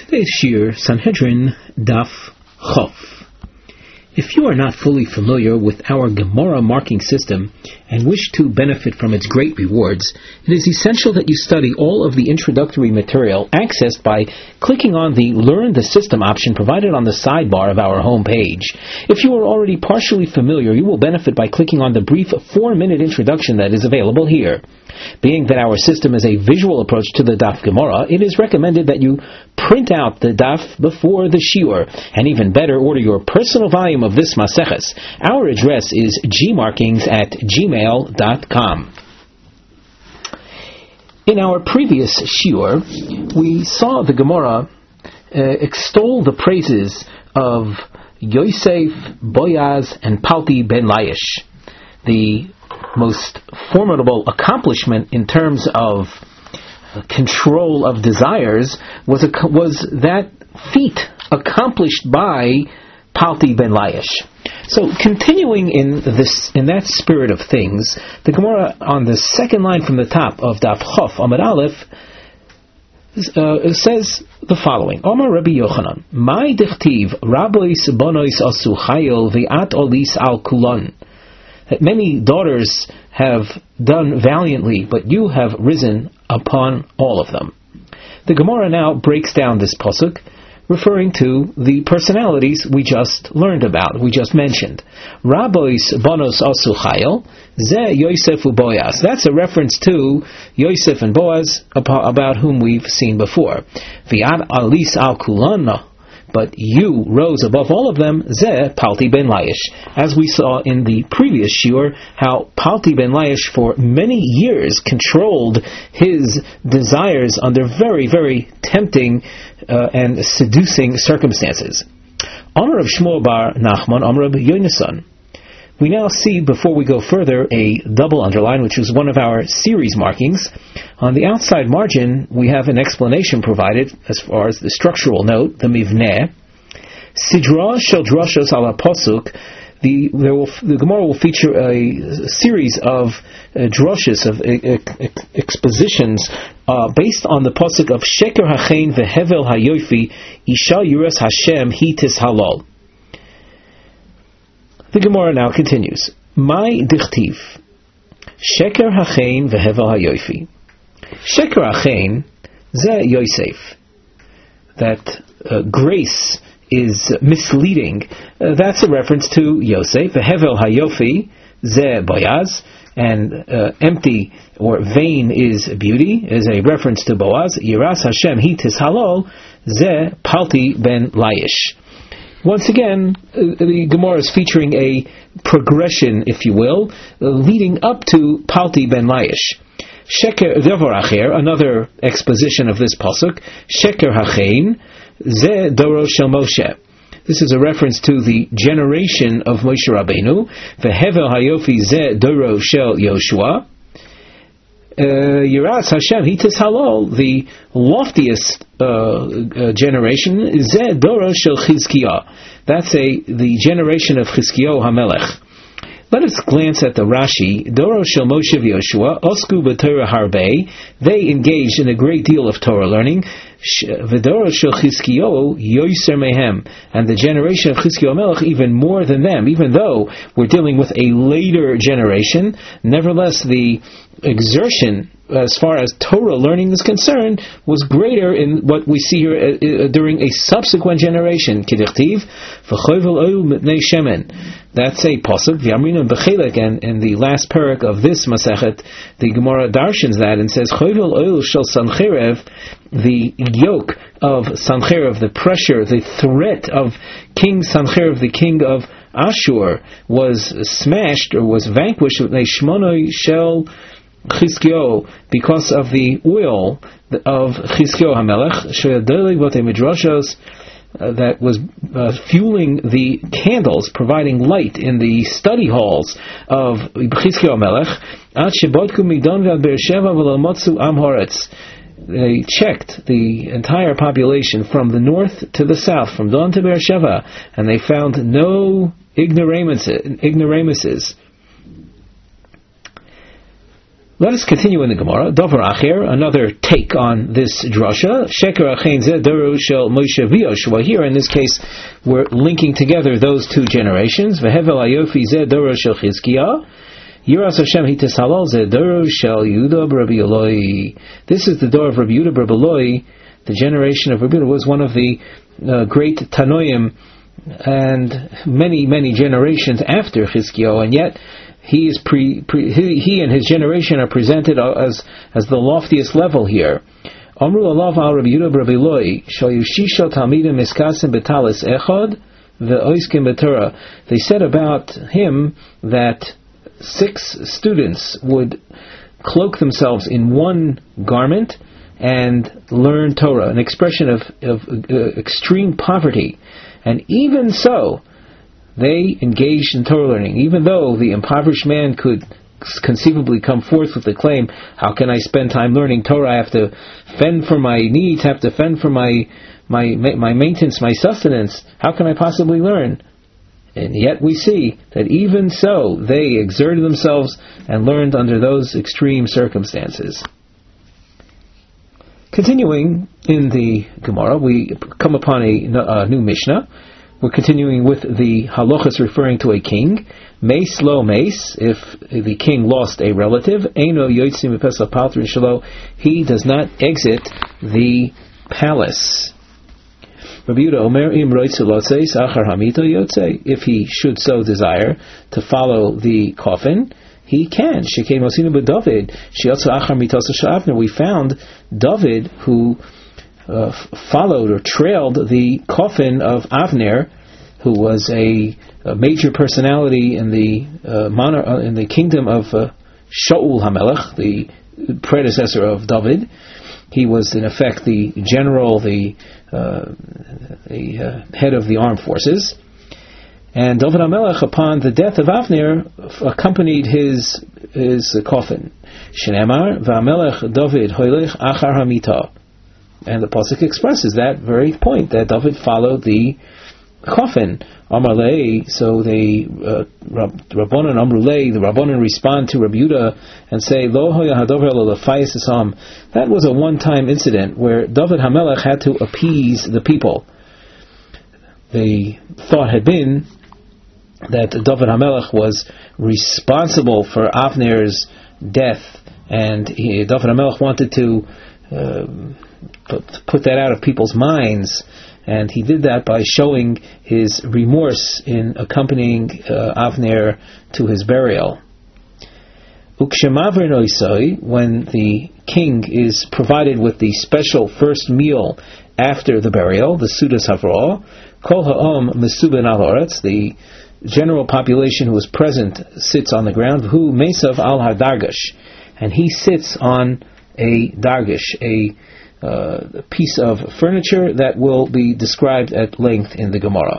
Today's Shir, Sanhedrin Daf Chof. If you are not fully familiar with our Gemara marking system and wish to benefit from its great rewards, it is essential that you study all of the introductory material accessed by clicking on the Learn the System option provided on the sidebar of our home page. If you are already partially familiar, you will benefit by clicking on the brief 4-minute introduction that is available here. Being that our system is a visual approach to the Daf Gemara, it is recommended that you print out the Daf before the Shiur, and even better, order your personal volume of this Maseches. Our address is gmarkings@gmail.com. In our previous Shiur, we saw the Gemara extol the praises of Yosef, Boaz, and Palti ben Laish. The most formidable accomplishment in terms of control of desires was that feat accomplished by Palti ben Laish. So, continuing in that spirit of things, the Gemara on the second line from the top of Daf Chof Amud Aleph says the following: Omar Rabbi Yochanan, Mai dichtiv Rabbois bonois asu chayil ve'at olis al kulon. That many daughters have done valiantly, but you have risen upon all of them. The Gemara now breaks down this pasuk, referring to the personalities we just learned about, we just mentioned. Rabbois bonos asu chayil, ze Yosef u Boaz. That's a reference to Yosef and Boaz, about whom we've seen before. V'ad alis al kulana. But you rose above all of them, Zeh Palti ben Laish. As we saw in the previous shiur, how Palti ben Laish for many years controlled his desires under very, very tempting and seducing circumstances. Amar of Shmuel bar Nachman, Amar of Yonasan. We now see, before we go further, a double underline, which is one of our series markings. On the outside margin, we have an explanation provided as far as the structural note, the mivneh. Sidra shel drashos ala pasuk. The Gemara will feature a series of drashos, of expositions, based on the pasuk of Sheker hachein vehevel hayofi isha yuras Hashem hitis halal. The Gemara now continues. Mai dichtiv Sheker hachein vehevel hayofi. Sheker hachein ze Yosef. That grace is misleading. That's a reference to Yosef. Vehevel hayofi ze Boaz. And empty or vain is beauty, is a reference to Boaz. Yiras Hashem hitis halal ze Palti ben Laish. Once again, the Gemara is featuring a progression, if you will, leading up to Palti ben Laish. Sheker Devar Acher, another exposition of this pasuk. Sheker Hachein Ze Doro Shel Moshe. This is a reference to the generation of Moshe Rabbeinu. Vehevel Hayofi Ze Doro Shel Yoshua. Yiras Hashem hitis halal, the loftiest generation, Zeh Doro Shel Chizkiah. That's the generation of Chizkiah HaMelech. Let us glance at the Rashi. Doro Shel Moshe v'Yoshua Osku b'Torah Harbe. They engaged in a great deal of Torah learning. V'Doro Shel Chizkiah Yoser Mehem, and the generation of Chizkiah HaMelech even more than them. Even though we're dealing with a later generation, nevertheless the exertion as far as Torah learning is concerned was greater in what we see here during a subsequent generation. Kidichtiv v'chovel oil mipnei shemen. That's a pasuk. V'yamrinu b'chelek, and in the last parak of this Masechet, the Gemara darshans that and says chovel oil shel Sancherev, the yoke of Sancherev, the pressure, the threat of King Sancherev, the king of Ashur, was smashed or was vanquished with Shmonoi shel Chizkiah, because of the oil of Chizkiah HaMelech, that was fueling the candles, providing light in the study halls of Chizkiah HaMelech. They checked the entire population from the north to the south, from Dan to Beersheba, and they found no ignoramuses. Let us continue in the Gemara. Dover Acher, another take on this drasha. Sheker Achein Zeh Doru Shel Moshe v'Yoshua. Here, in this case, we're linking together those two generations. Vehevel Ayofi Zeh Doru Shel Chizkiah. Yiras Hashem Hitesalal Zeh Doru Shel Yehuda Rabbi Eloi. This is the door of Rabbi Yehuda Rabbi Eloi. The generation of Rabbi Yehuda was one of the great Tanoim, and many generations after Chizkiah, and yet he and his generation are presented as the loftiest level here. Amru alav al Rabbi Yehuda Rabbi Eloi shal yushisha talmidim miskasim betalis echad ve'oiskim b'Torah. They said about him that 6 students would cloak themselves in one garment and learn Torah, an expression of extreme poverty. And even so, they engaged in Torah learning, even though the impoverished man could conceivably come forth with the claim, how can I spend time learning Torah? I have to fend for my needs, have to fend for my maintenance, my sustenance. How can I possibly learn? And yet we see that even so, they exerted themselves and learned under those extreme circumstances. Continuing in the Gemara, we come upon a new Mishnah. We're continuing with the halachas referring to a king. Mace lo mace, if the king lost a relative, eino yotzim b'pesach paltrin shelo, he does not exit the palace. Rabbi Yehuda Omer im roitze lotzeis achar hamito yotze. If he should so desire to follow the coffin, he can. Shekei mosinu b'David sheyotze achar mitosa shel. We found David who followed or trailed the coffin of Avner, who was a major personality in the kingdom of Shaul HaMelech, the predecessor of David. He was in effect the general, the head of the armed forces. And David HaMelech, upon the death of Avner, accompanied his coffin. Shneimar v'Hamelech David hoylech achar hamita. And the pasuk expresses that very point, that David followed the coffin. Amarlei, so the Rabbanan Amrulei, the Rabbanan respond to Rabbi Yehuda and say, Lo hoya hadover lo lefayis esam. That was a one-time incident where David HaMelech had to appease the people. The thought had been that David HaMelech was responsible for Avner's death, and David HaMelech wanted to put that out of people's minds, and he did that by showing his remorse in accompanying Avner to his burial. Ukshemaver noisoi, when the king is provided with the special first meal after the burial, the Sudas Havra, Kol ha'om mesuben al haaretz, the general population who is present sits on the ground, who mesav al hadargash, and he sits on a dargish, a piece of furniture that will be described at length in the Gemara.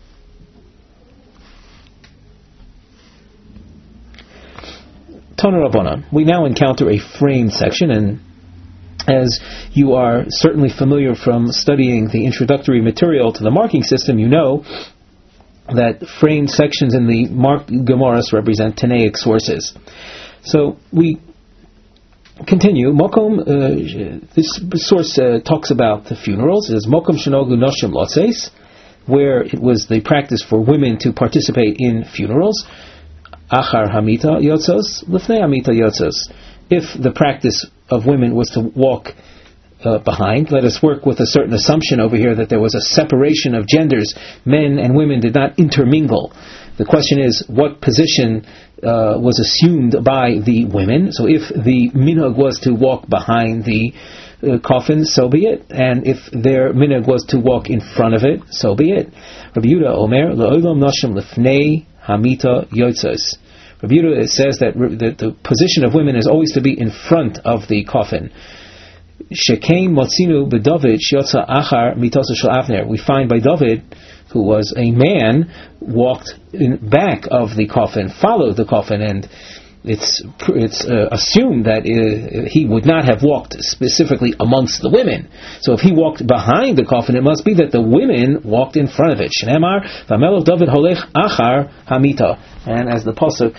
Tana Rabbana. We now encounter a frame section, and as you are certainly familiar from studying the introductory material to the marking system, you know that framed sections in the marked Gemaras represent Tanaic sources. So we continue. Mokom, this source talks about the funerals. It says Mokom shenogu noshim lotzeis, where it was the practice for women to participate in funerals. Achar hamita yotzos, lifnei hamita yotzos. If the practice of women was to walk behind, let us work with a certain assumption over here that there was a separation of genders. Men and women did not intermingle. The question is, what position was assumed by the women? So if the minhag was to walk behind the coffin, so be it. And if their minhag was to walk in front of it, so be it. Rabbi Yehuda Omer, Le'olam Nashim Lefnei Hamita Yotzos. Rabbi Yehuda says that the position of women is always to be in front of the coffin. Shekain Motzinu b'David Shiotza Achar Mitosa Shel Avner. We find by David, who was a man, walked in back of the coffin, followed the coffin, and it's assumed that he would not have walked specifically amongst the women. So if he walked behind the coffin, it must be that the women walked in front of it. Shneimar v'Hamelech David holech achar hamita. And as the pasuk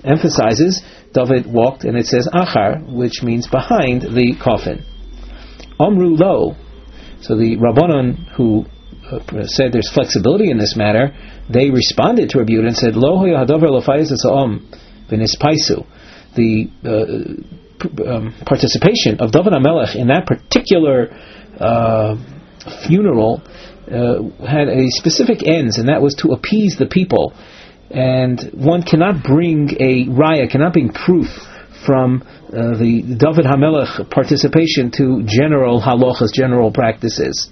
emphasizes David walked, and it says achar, which means behind the coffin. Omru lo. So the Rabbanon who said there's flexibility in this matter, they responded to Rabbi Yehuda and said, Lo hoya hadavar lo fayis esa'om v'nispaisu. The participation of David HaMelech in that particular funeral had a specific ends, and that was to appease the people. And one cannot bring a raya, cannot bring proof from the David HaMelech participation to general halachas, general practices.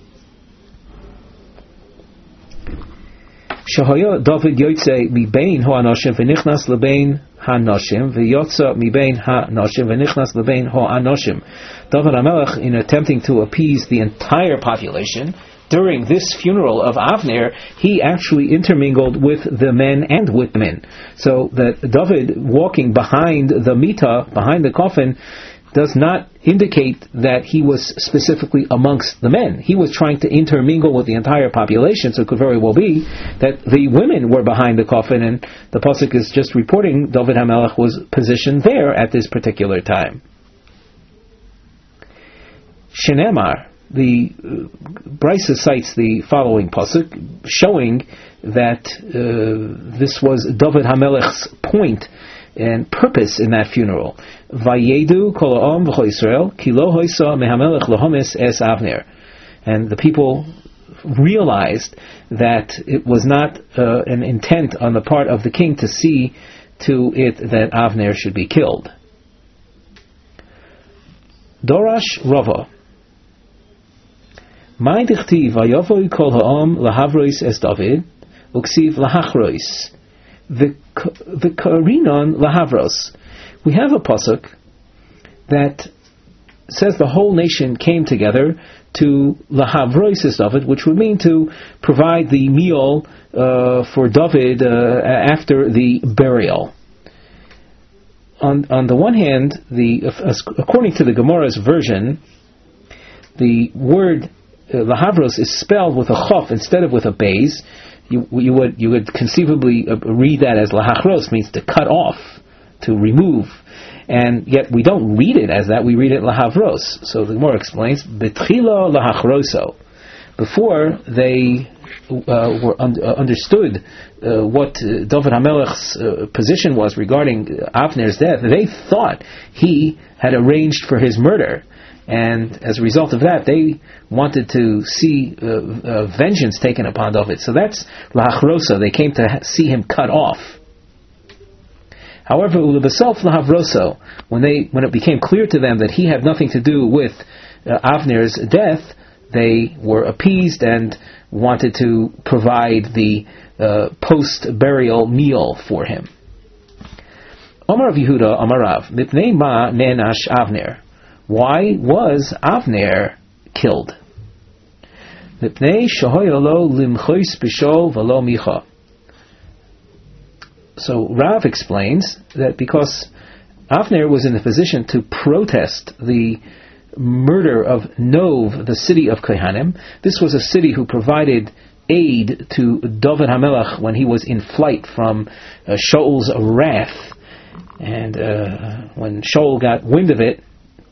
Shahaya David Yotze mibein ha'anoshim v'nichnas lebein ha'anoshim v'yotza mibein ha'anoshim v'nichnas lebein ha'anoshim. David HaMelech, in attempting to appease the entire population, during this funeral of Avner, he actually intermingled with the men and with men. So that David walking behind the mita, behind the coffin, does not indicate that he was specifically amongst the men. He was trying to intermingle with the entire population, so it could very well be that the women were behind the coffin, and the pasuk is just reporting David HaMelech was positioned there at this particular time. Shenemar, the Brisa cites the following pasuk, showing that this was David HaMelech's point and purpose in that funeral. Vayedu kol ha'am v'chol Yisrael ki lo hoisa mehamelech lohomis es Avner. And the people realized that it was not an intent on the part of the king to see to it that Avner should be killed. Dorash Rava. Mai dichtiv vayavoy kol ha'am lahavrois es David uksiv lahachrois v'karinon lahavros. We have a pasuk that says the whole nation came together to lahavrois es David, which would mean to provide the meal for David after the burial. On the one hand, according to the Gemara's version, the word lahavros is spelled with a chof instead of with a beis. You would conceivably read that as lahachros, means to cut off, to remove, and yet we don't read it as that. We read it lahavros. So the Gemara explains betchila lahachroso. Before they understood what David HaMelech's position was regarding Avner's death, they thought he had arranged for his murder. And as a result of that, they wanted to see vengeance taken upon David. So that's lahachrosa. They came to see him cut off. However, ulebasov lahavroso, when it became clear to them that he had nothing to do with Avner's death, they were appeased and wanted to provide the post-burial meal for him. Omar of Yehuda, Amarav, mipnei ma nenash Avner. Why was Avner killed? Mipnei shahoyolo limchois b'shol v'lo micha. So Rav explains that because Avner was in a position to protest the murder of Nov, the city of Kohanim. This was a city who provided aid to David HaMelech when he was in flight from Shaul's wrath. And when Shaul got wind of it,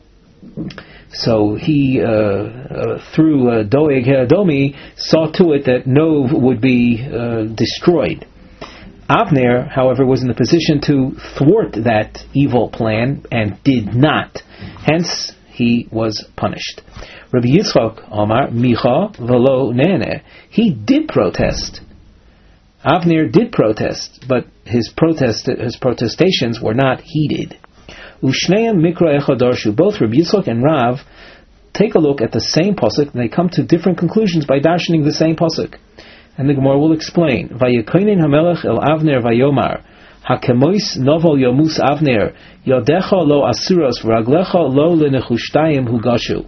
so he, through Doeg Hadomi, saw to it that Nov would be destroyed. Avner, however, was in the position to thwart that evil plan and did not. Hence, he was punished. Rabbi Yitzchak Omar Micha v'lo nene. He did protest. Avner did protest, but his protestations were not heeded. Ushneim mikra echadarshu. Both Rabbi Yitzchak and Rav take a look at the same pasuk, and they come to different conclusions by darshaning the same pasuk. And the Gemara will explain. Vayekoinin hamelech el Avner vayomar. Hakemois novel yomus Avner. Yodecha lo asuros v'raglecha lo lenechushtayim hugashu.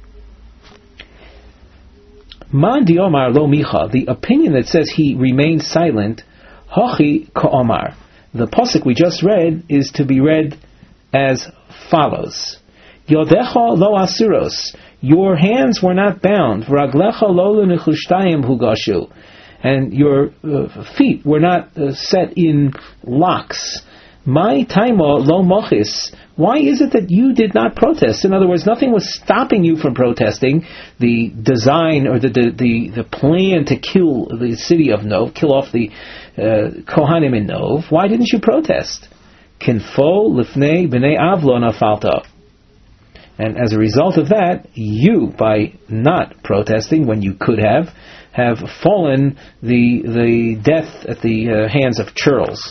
Man diomar lo micha. The opinion that says he remained silent. Hachi ka'omar. The pasuk we just read is to be read as follows. Yodecha lo asuros. Your hands were not bound. V'raglecha lo lenechushtayim hugashu. And your feet were not set in locks. My taimo lo mochis. Why is it that you did not protest? In other words, nothing was stopping you from protesting the design or the plan to kill the city of Nov, kill off the Kohanim in Nov. Why didn't you protest? Kinfo lifnei b'nei avlo nafalta. And as a result of that, you, by not protesting when you could have fallen the death at the hands of churls.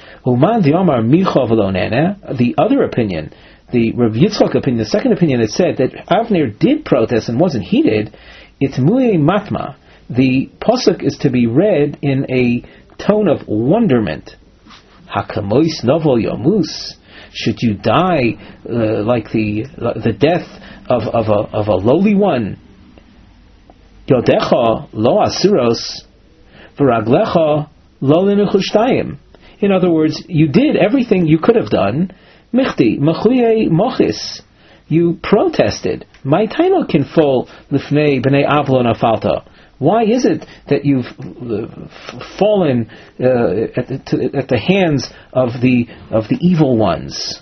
The other opinion, the Rav Yitzchak opinion, the second opinion that said that Avner did protest and wasn't heated, it's mu'e matma. The pasuk is to be read in a tone of wonderment. Hakamois novo yomus. Should you die like the death of a lowly one? Yodecha lo asuros, v'raglecha lo linuchushtayim. In other words, you did everything you could have done. Michti, machuye mochis. You protested. My taino kinfol lifnei b'nei avlo nafalta. Why is it that you've fallen at the hands of the evil ones?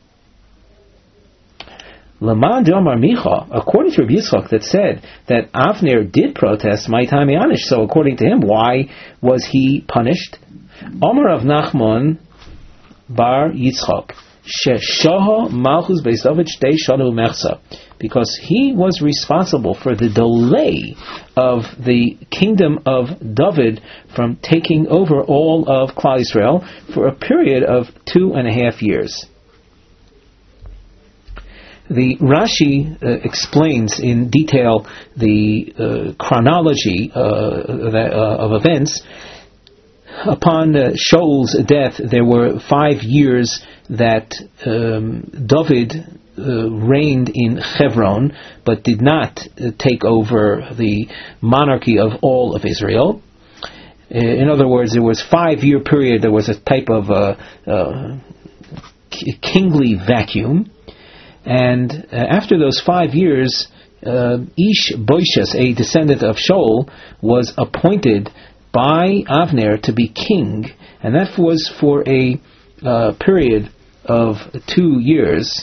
Laman Omar Micha, according to Rabbi Yitzchak, that said that Avner did protest my time Anish. So according to him, why was he punished? Omar of Nachman bar Yitzchak, Sheshaha Malchus Beis David Shtei Shanu Mechsa, because he was responsible for the delay of the kingdom of David from taking over all of Klal Yisrael for a period of 2.5 years. The Rashi explains in detail the chronology of events. Upon Shaul's death, there were 5 years that David reigned in Hebron, but did not take over the monarchy of all of Israel. In other words, there was 5-year period. There was a type of kingly vacuum, and after those 5 years, Ish Boishas, a descendant of Shaul, was appointed by Avner to be king, and that was for a period of 2 years.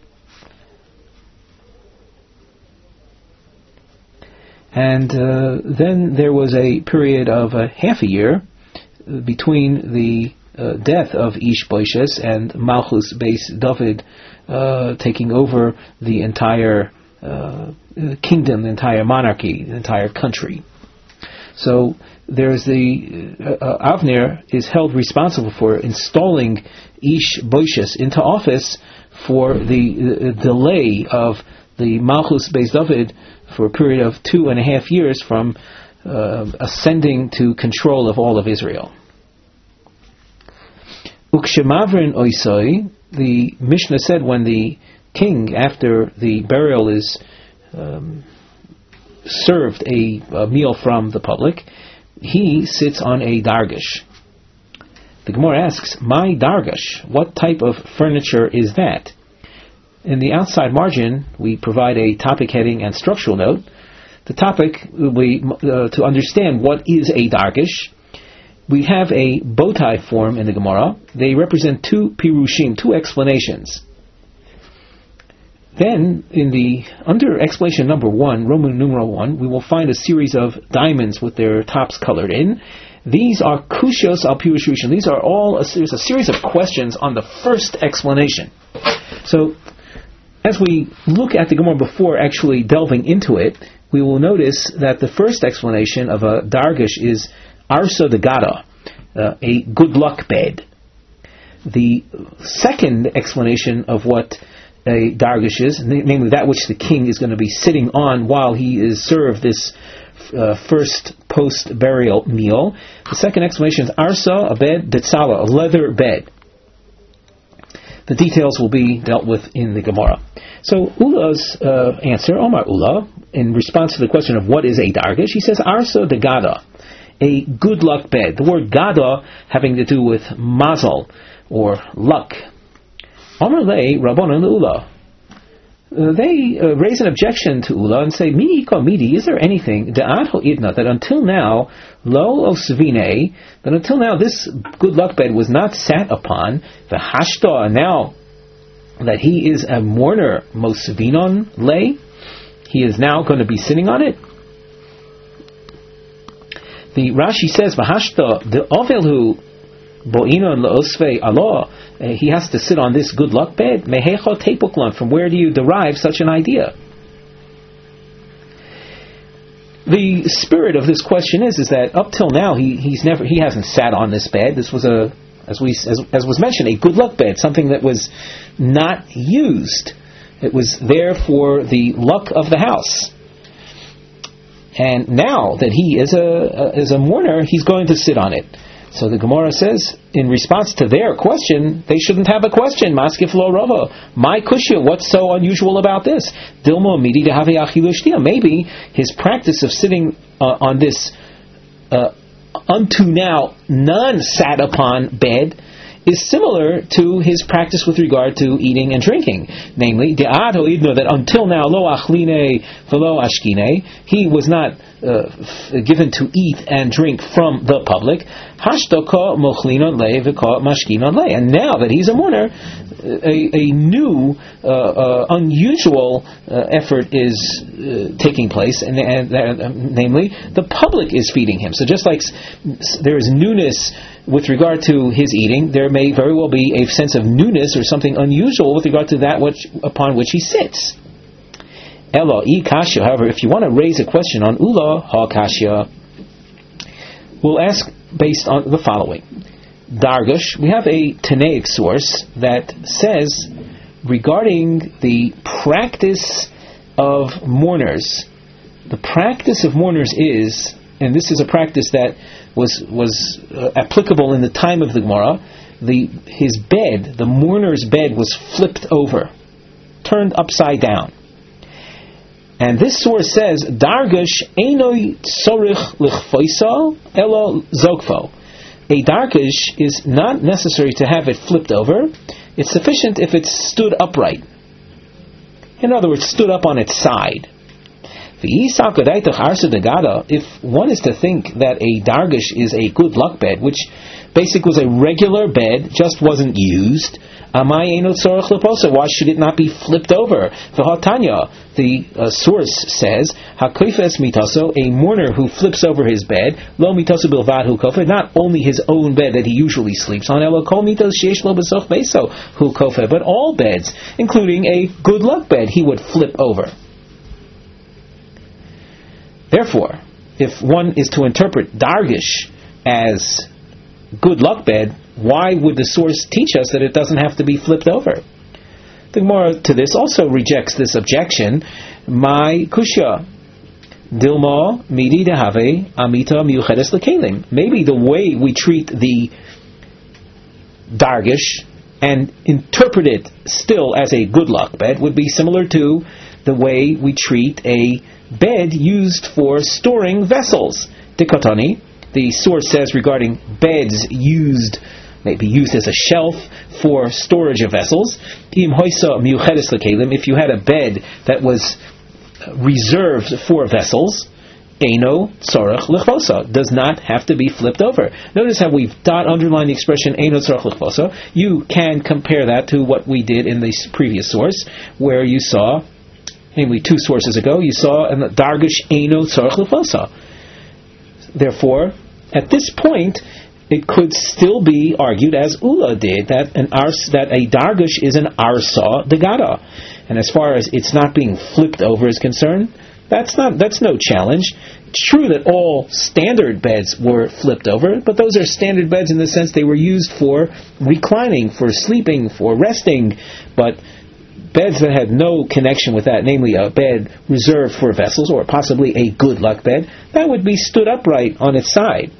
And then there was a period of half a year between the death of Ish Boishas and Malchus Beis David taking over the entire kingdom, the entire monarchy, the entire country. So there's Avner is held responsible for installing Ish Boishas into office for the delay of the Malchus Beis David for a period of 2.5 years from ascending to control of all of Israel. Ukshemavrin oisoi, the Mishnah said, when the king, after the burial, is served a meal from the public, he sits on a dargish. The Gemara asks, my dargish, what type of furniture is that? In the outside margin, we provide a topic heading and structural note. The topic will be to understand what is a dargish. We have a bow tie form in the Gemara. They represent 2 pirushim, 2 explanations. Then, under explanation number 1, Roman numeral 1, we will find a series of diamonds with their tops colored in. These are kushos al pirush rishon. These are all a series of questions on the first explanation. So, as we look at the Gemara before actually delving into it, we will notice that the first explanation of a dargish is arsa de gada, a good luck bed. The second explanation of what a dargish is, namely that which the king is going to be sitting on while he is served this first post-burial meal. The second explanation is arsa, a bed, detzala, a leather bed. The details will be dealt with in the Gemara. So Ula's answer, Omar Ula, in response to the question of what is a dargish, he says arsa de gada, a good luck bed. The word gada having to do with mazel or luck. Omar lei Rabbanan Ula. they raise an objection to Ula and say, Midi ko midi, is there anything, that until now, lo osvine, that until now this good luck bed was not sat upon, the hashta, now that he is a mourner, mosvinon lay, he is now going to be sitting on it. The Rashi says, V'hashta, the ovelhu bo'inon le'osvei Allah, he has to sit on this good luck bed. Mehecha tepuklan, from where do you derive such an idea? The spirit of this question is that up till now he hasn't sat on this bed. This was as was mentioned, a good luck bed, something that was not used. It was there for the luck of the house. And now that he is a mourner, he's going to sit on it. So the Gemara says, in response to their question, they shouldn't have a question. Maskif lo rava. My kushya, what's so unusual about this? Dilmo midi de havi achilu shtia. Maybe his practice of sitting on this unto now none-sat upon bed is similar to his practice with regard to eating and drinking. Namely, that until now, lo achline velo ashkine, he was not given to eat and drink from the public. Hashtaka mochlinon le v'ka mashkinon le. And now that he's a mourner, a new, unusual effort is taking place, and namely, the public is feeding him. So just like there is newness with regard to his eating, there may very well be a sense of newness or something unusual with regard to that upon which he sits. Elo I kasha. However, if you want to raise a question on Ula ha kasha, we'll ask based on the following. Dargush, we have a Tanaic source that says regarding the practice of mourners, the practice of mourners is, and this is a practice that was applicable in the time of the Gemara, his bed, the mourner's bed, was flipped over, turned upside down. And this source says, Dargush einoi tzorich lichfoisa elo zogfo. A darkish is not necessary to have it flipped over. It's sufficient if it's stood upright. In other words, stood up on its side. If one is to think that a dargish is a good luck bed, which basically was a regular bed, just wasn't used, why should it not be flipped over? The source says, a mourner who flips over his bed, not only his own bed that he usually sleeps on, but all beds, including a good luck bed, he would flip over. Therefore, if one is to interpret dargish as good luck bed, why would the source teach us that it doesn't have to be flipped over? The Gemara to this also rejects this objection. My kushya dilma midi dehave amita miuchedes lekelim. Maybe the way we treat the dargish and interpret it still as a good luck bed would be similar to the way we treat a bed used for storing vessels. Dikotani, the source says regarding beds maybe used as a shelf for storage of vessels. If you had a bed that was reserved for vessels, Eino tzorach lichvosa, does not have to be flipped over. Notice how we've underlined the expression Eino tzorach lichvosa. You can compare that to what we did in the previous source, where you saw, namely 2 sources ago, you saw dargish Eino tzorach lichvosa. Therefore, at this point, it could still be argued, as Ula did, that a dargish is an arsa degada, and as far as it's not being flipped over is concerned, that's no challenge. It's true that all standard beds were flipped over, but those are standard beds in the sense they were used for reclining, for sleeping, for resting, but beds that had no connection with that, namely a bed reserved for vessels, or possibly a good luck bed, that would be stood upright on its side.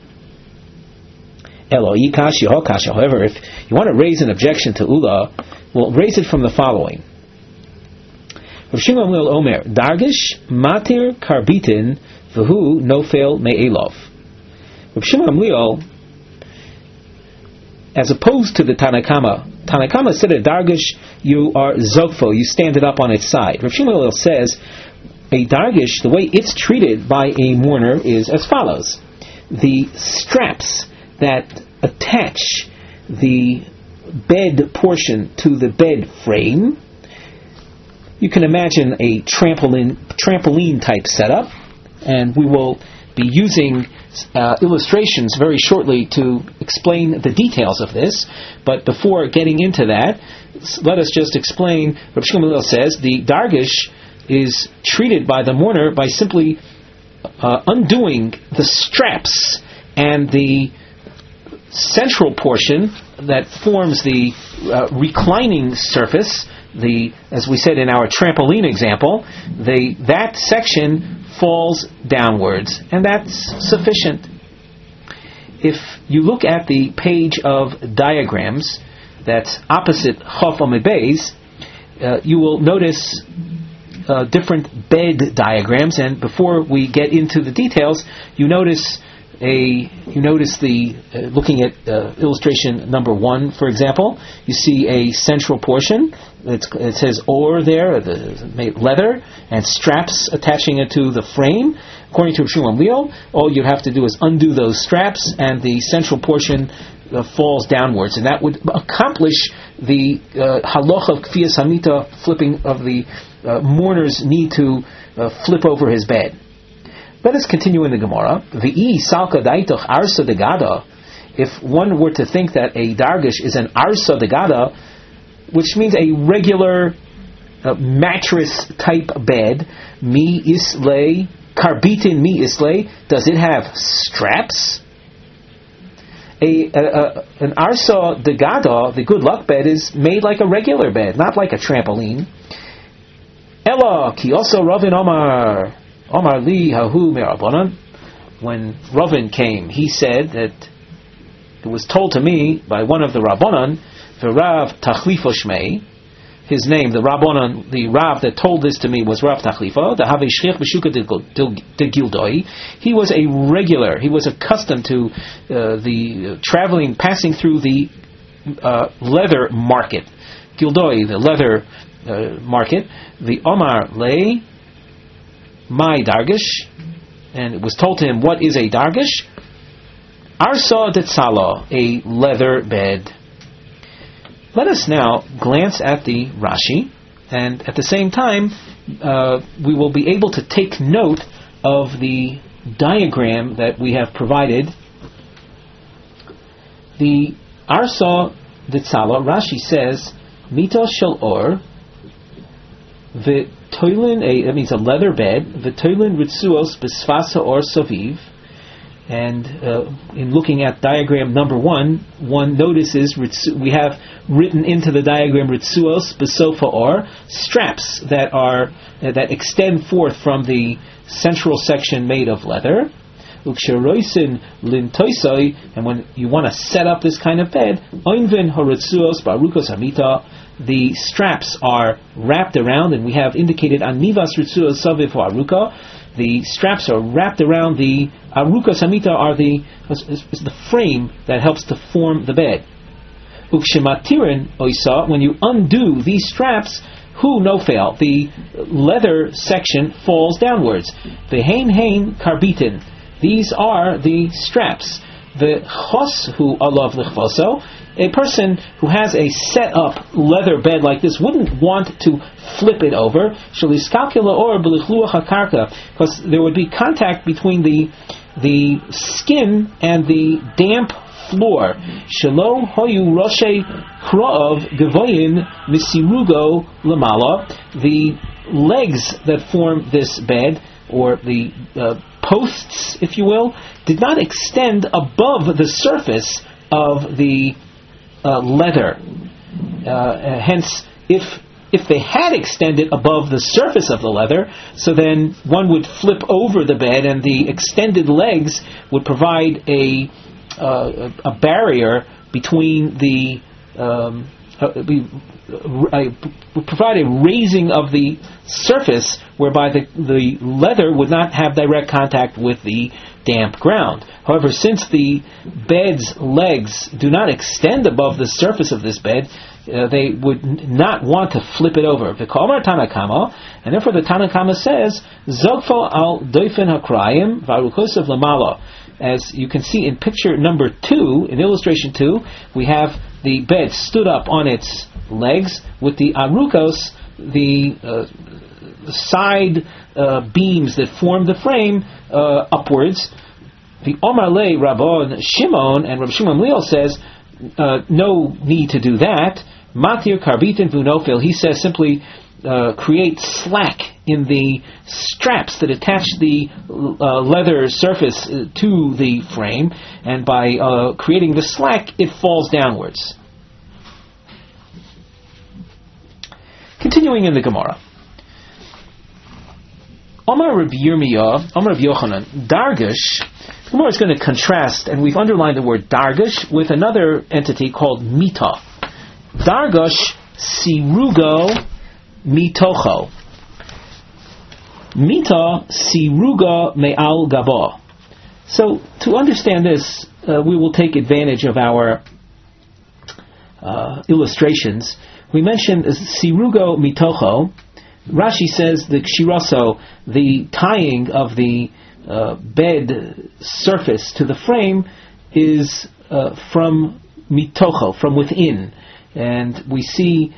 However, if you want to raise an objection to Ula, we'll raise it from the following. Rav Shimon Gamliel Omer, Dargish matir karbitin v'hu nofel me'elov. Rav Shimon Gamliel as opposed to the Tanakama. Tanakama said a dargish, you are zokfo, you stand it up on its side. Rav Shmuel says a dargish, the way it's treated by a mourner is as follows. The straps that attach the bed portion to the bed frame, you can imagine a trampoline type setup, and we will be using illustrations very shortly to explain the details of this. But before getting into that, let us just explain. Rav Shmuel says the dargish is treated by the mourner by simply undoing the straps and the central portion that forms the reclining surface. As we said in our trampoline example, that section falls downwards, and that's sufficient. If you look at the page of diagrams that's opposite Chof Amud Beis, you will notice different bed diagrams, and before we get into the details, you notice looking at illustration number 1, for example, you see a central portion. It says or there, leather, and straps attaching it to the frame. According to Rav Shmuel Gamliel, all you have to do is undo those straps, and the central portion falls downwards, and that would accomplish the halacha of kfiyas hamita, flipping of the mourner's need to flip over his bed. Let us continue in the Gemara. V'i salka daitoch arsa degada. If one were to think that a dargish is an arsa degada, which means a regular mattress type bed, mi islay, karbitin mi islay, does it have straps? An arsa degada, the good luck bed, is made like a regular bed, not like a trampoline. Ella ki also Ravin Omar li hahu me'Rabbanan. When Ravin came, he said that it was told to me by one of the Rabbanan, v'Rav Tachlifo Shmei, his name, the Rabbanan, the Rav that told this to me was Rav Tachlifo, the Havei Shchich B'Shuka de Gildoi. He was a regular, he was accustomed to the traveling, passing through the leather market. Gildoi, the leather market. The Omar lay my dargish, and it was told to him, what is a dargish? Arsa detzala, a leather bed. Let us now glance at the Rashi, and at the same time we will be able to take note of the diagram that we have provided. The Arsa detzala, Rashi says, Mita shel or, v'toilin, that means a leather bed, v'toilin ritzuos b'sfasa or soviv. And in looking at diagram number 1, one notices we have written into the diagram ritzuos b'sofa or, straps that extend forth from the central section made of leather. Uksheroisin lintoisoi, and when you want to set up this kind of bed, oinvin horitzuos barukos hamita, the straps are wrapped around, and we have indicated anivas ritzuos saviv aruka. The straps are wrapped around the aruka samita, is the frame that helps to form the bed. Ukshematirin oisa, when you undo these straps, hu no fail, the leather section falls downwards. The hein karbitin, these are the straps. The chos hu alav lichvoso, a person who has a set up leather bed like this wouldn't want to flip it over, because there would be contact between the skin and the damp floor. Shelo hoyu roshe krov gevoyin misirugo lamala, the legs that form this bed, or the posts, if you will, did not extend above the surface of the leather. Hence, if they had extended above the surface of the leather, so then one would flip over the bed, and the extended legs would provide a barrier between the provide a raising of the surface whereby the leather would not have direct contact with the damp ground. However, since the bed's legs do not extend above the surface of this bed, they would not want to flip it over. V'ka'amar Tanakama, and therefore the Tanakama says, Zogfo al doifen hakrayim v'arukosav lamala. As you can see in picture number 2, in illustration 2, we have the bed stood up on its legs with the arukos, the side beams that form the frame, upwards. The Omar Le Rabban Shimon, and Rabbi Shimon Leal says, no need to do that. Matir Karbitin Vunofil, he says simply create slack in the straps that attach the leather surface to the frame, and by creating the slack, it falls downwards. Continuing in the Gemara. Omar Rabbi Yirmiyah, Omar Rabbi Yochanan, Dargash. The Gemara is going to contrast, and we've underlined the word Dargash with another entity called Mita. Dargash Sirugo Mitocho. Mita Siruga Me'al Gaba. So, to understand this, we will take advantage of our illustrations. We mentioned Sirugo Mitocho. Rashi says the Kshiraso, the tying of the bed surface to the frame, is from Mitocho, from within. And we see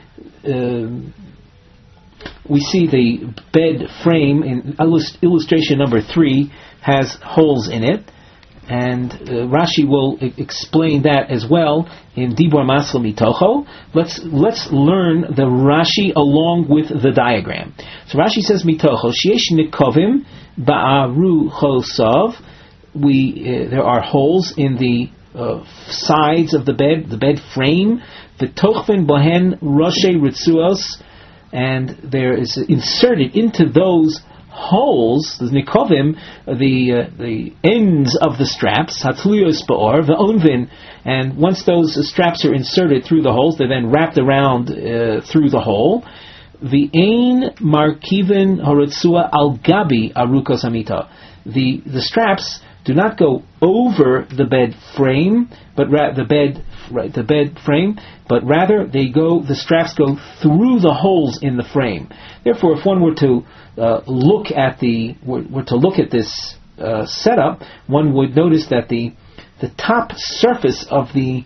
the bed frame in illustration number 3 has holes in it, and Rashi will explain that as well in Dibur Masel Mitocho. Let's learn the Rashi along with the diagram. So Rashi says Mitocho Sheyesh Nikovim Ba'aru Chosav. There are holes in the sides of the bed frame. The Tochvin Bohen Roshe Ritzuos, and there is inserted into those holes, the nikovim, the ends of the straps, hatluyos ba'or, ve'onvin, and once those straps are inserted through the holes, they're then wrapped around through the hole. V'ein markivin horitzua al gabi arukos amita. The straps do not go over the bed frame, but the bed frame, but rather the straps go through the holes in the frame. Therefore, if one were to look at this setup, one would notice that the top surface of the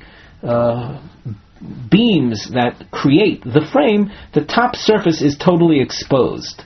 beams that create the frame, the top surface is totally exposed.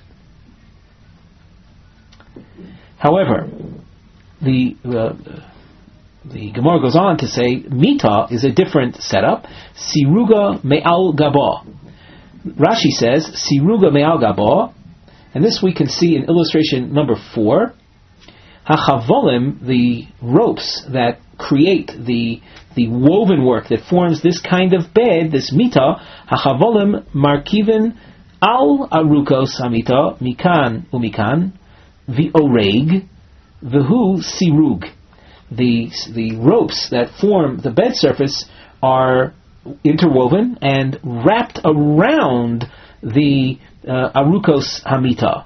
However, the Gemara goes on to say Mita is a different setup. Siruga me'al gaba. Rashi says Siruga me'al gaba, and this we can see in illustration number 4. Hachavolim, the ropes that create the woven work that forms this kind of bed, this Mita. Hachavolim markivin al arukos hamita mikan umikan v'oreg v'hu sirug. The ropes that form the bed surface are interwoven and wrapped around the arukos hamita.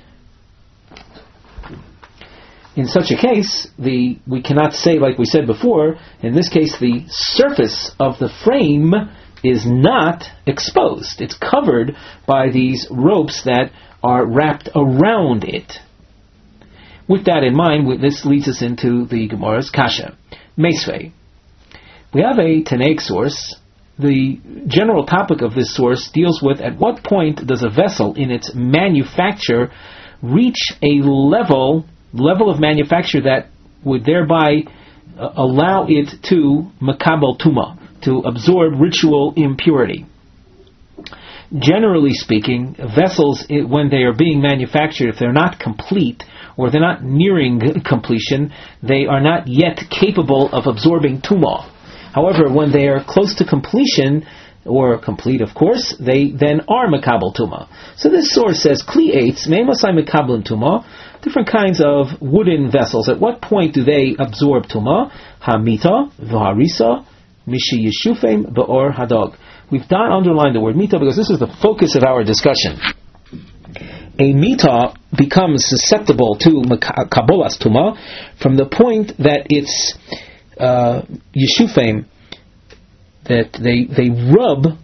In such a case, we cannot say, like we said before, in this case the surface of the frame is not exposed. It's covered by these ropes that are wrapped around it. With that in mind, this leads us into the Gemara's Kasha. Meisvei. We have a Tanaic source. The general topic of this source deals with at what point does a vessel in its manufacture reach a level of manufacture that would thereby allow it to makabel tuma, to absorb ritual impurity. Generally speaking, vessels, when they are being manufactured, if they're not complete, or they're not nearing completion, they are not yet capable of absorbing tumah. However, when they are close to completion, or complete of course, they then are makabel tumah. So this source says, Kli eitz, me'emasai makabel tumah, different kinds of wooden vessels. At what point do they absorb tumah? Hamita, v'harisa, mishi yeshufim, ba'or hadog. We've underlined the word mita because this is the focus of our discussion. A mita becomes susceptible to Kabbalas Tuma from the point that its yeshufim, that they rub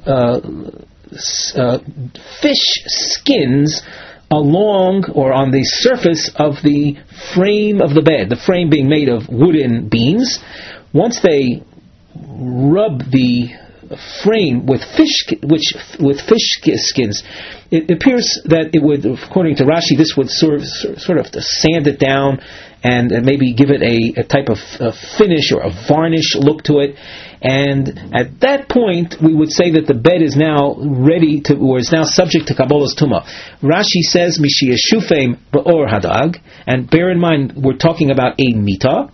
fish skins along or on the surface of the frame of the bed, the frame being made of wooden beams. Once they rub the frame with fish skins, it appears that it would, according to Rashi, this would sort of sand it down and maybe give it a type of finish or a varnish look to it. And at that point, we would say that the bed is now ready to, or is now subject to Kabbalas Tuma. Rashi says, Mishiyashufeim ba'or hadag, and bear in mind, we're talking about a mita.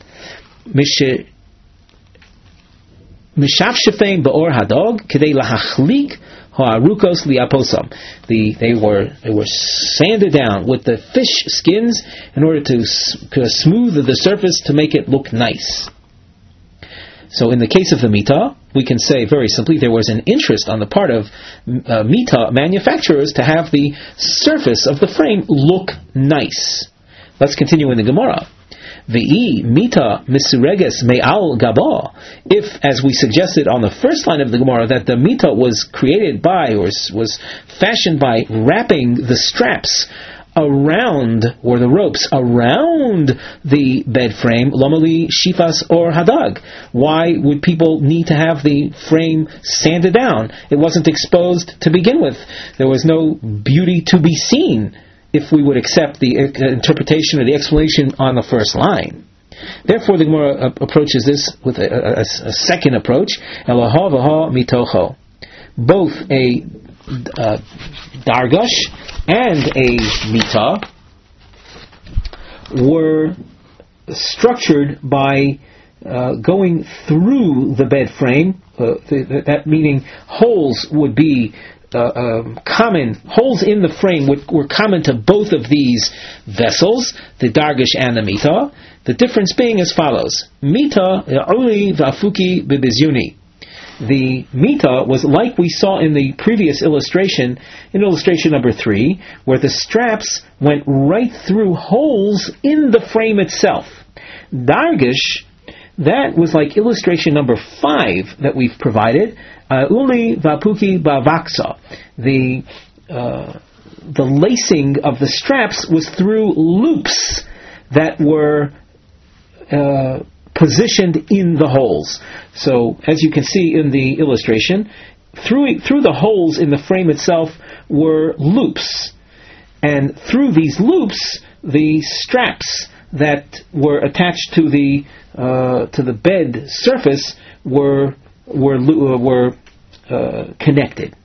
Mishafshefeim ba'or hadag, kedei lahachlik ha'arukos liaposam. They were sanded down with the fish skins in order to smooth the surface to make it look nice. So in the case of the mita, we can say very simply there was an interest on the part of mita manufacturers to have the surface of the frame look nice. Let's continue in the Gemara. Ve'i mita misureges me'al gaba. If, as we suggested on the first line of the Gemara, that the mita was created by, or was fashioned by wrapping the straps around, or the ropes around the bed frame, lomali shifas or hadag. Why would people need to have the frame sanded down? It wasn't exposed to begin with. There was no beauty to be seen, if we would accept the interpretation or the explanation on the first line. Therefore, the Gemara approaches this with a second approach. Elaha v'ha mitocho. Both a dargash and a mita were structured by going through the bed frame. That meaning holes would be common. Holes in the frame were common to both of these vessels, the dargash and the mita. The difference being as follows: mita only v'afuki b'bizyuni. The mita was like we saw in the previous illustration, in illustration number 3, where the straps went right through holes in the frame itself. Dargash, that was like illustration number 5 that we've provided. Uli vapuki bavaksa. The lacing of the straps was through loops that were positioned in the holes. So, as you can see in the illustration, through the holes in the frame itself were loops, and through these loops, the straps that were attached to the bed surface were connected.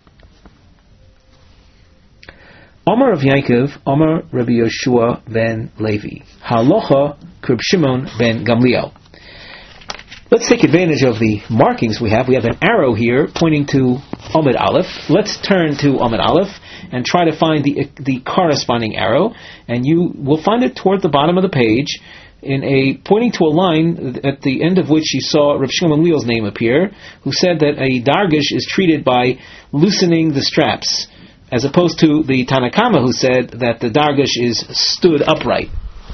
Omar of Yaakov, Omar Rabbi Yoshua ben Levi, Halacha Reb Shimon ben Gamliel. Let's take advantage of the markings we have. We have an arrow here pointing to Amud Aleph. Let's turn to Amud Aleph and try to find the corresponding arrow, and you will find it toward the bottom of the page, pointing to a line at the end of which you saw Reb Shimon Gamliel's name appear, who said that a dargash is treated by loosening the straps, as opposed to the Tanakama, who said that the dargash is stood upright.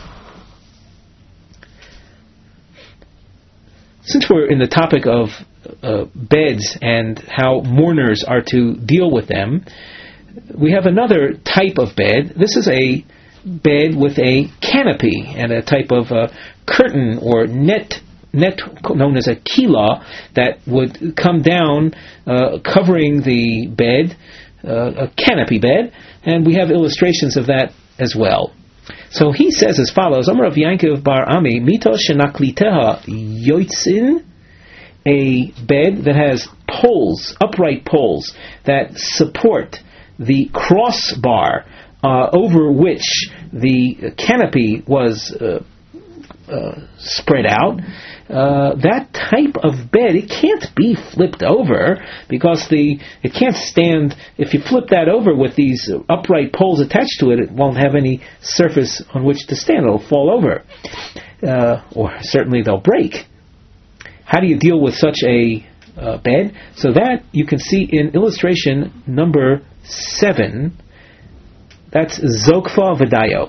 Since we're in the topic of beds and how mourners are to deal with them, we have another type of bed. This is a bed with a canopy and a type of curtain or net known as a kila that would come down covering the bed, a canopy bed, and we have illustrations of that as well. So he says as follows: Amar of Yankov bar Ami, mito shenakliteha yoitzin, a bed that has poles, upright poles, that support the crossbar over which the canopy was spread out. That type of bed, it can't be flipped over, because it can't stand. If you flip that over with these upright poles attached to it, it won't have any surface on which to stand. It'll fall over, or certainly they'll break. How do you deal with such a bed. So that you can see in illustration number 7. That's Zokfa V'dayo.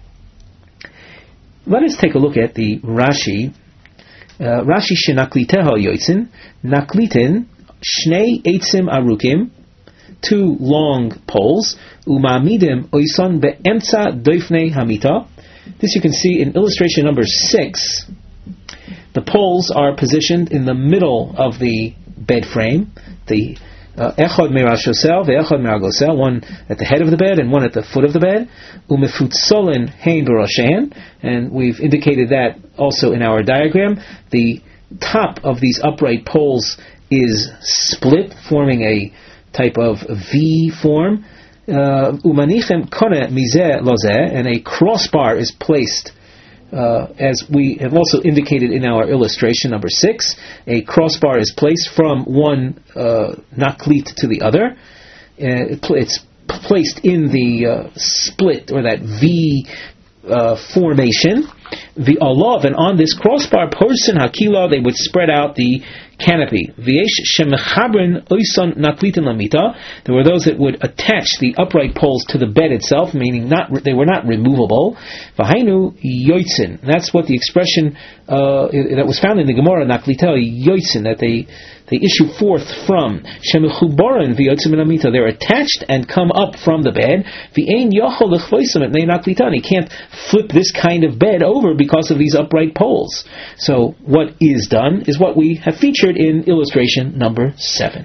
Let us take a look at the Rashi. Rashi shenakliteho yoitzin, naklitin, shnei eitzim arukim, 2 long poles, umamidim oison be'emtza doifnei hamita. This you can see in illustration number 6. The poles are positioned in the middle of the bed frame. The echad merashosel ve'echad meragosel, one at the head of the bed and one at the foot of the bed. Umefutsolin hein beroshen, and we've indicated that also in our diagram. The top of these upright poles is split, forming a type of V form. Umanichem kone mizeh lozeh, and a crossbar is placed. As we have also indicated in our illustration number 6, a crossbar is placed from one naklit to the other. It's placed in the split, or that V formation. The olav, and on this crossbar, porsin hakila, they would spread out the canopy. V'yesh shemechabrin oison naklitin lamita. There were those that would attach the upright poles to the bed itself, meaning they were not removable. V'hainu yoitzin. That's what the expression that was found in the Gemara, naklita yoitzin, that they issue forth from. Shemechubaran v'yotzim lamita. They're attached and come up from the bed. V'ein yochol lechvoisim et nei naklita. He can't flip this kind of bed over because of these upright poles. So what is done is what we have featured in illustration number 7.